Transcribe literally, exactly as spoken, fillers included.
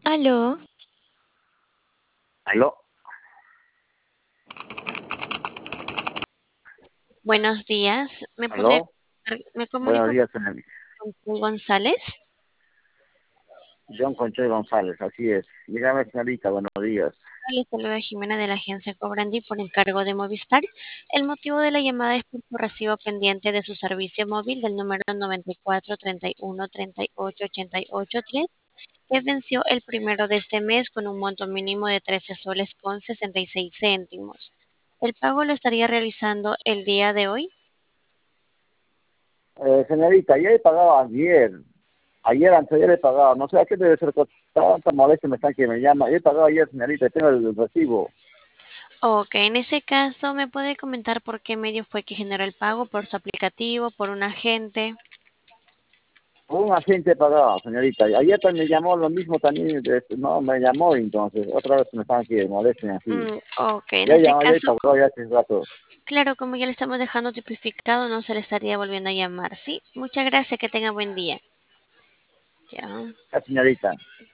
Aló, Aló, buenos días. ¿Me podría aló, me buenos comunico días, señor con Paul González? John Conchoy González, así es. Dígame, señorita, buenos días. Le saluda Jimena de la agencia Cobrandi por encargo de Movistar. El motivo de la llamada es por su recibo pendiente de su servicio móvil del número noventa y cuatro treinta y uno treinta y ocho ochenta y ocho tres, que venció el primero de este mes con un monto mínimo de trece soles con sesenta y seis céntimos. ¿El pago lo estaría realizando el día de hoy? Eh, señorita, ya he pagado ayer, ayer, anteayer he pagado, no sé a qué debe ser co- tanta molestia me están que me llama. He pagado ayer, señorita, tengo el recibo. Ok, en ese caso, ¿me puede comentar por qué medio fue que generó el pago? ¿Por su aplicativo? ¿Por un agente? Un agente he pagado, señorita. Y ayer también me llamó lo mismo también, este, no, me llamó entonces, otra vez me están que molesten así. Mm, ok, en Ya he ese llamado, ya he caso, pagado ya hace rato. claro, como ya le estamos dejando tipificado, no se le estaría volviendo a llamar. Sí, muchas gracias, que tenga buen día. Ya. Ya, señorita.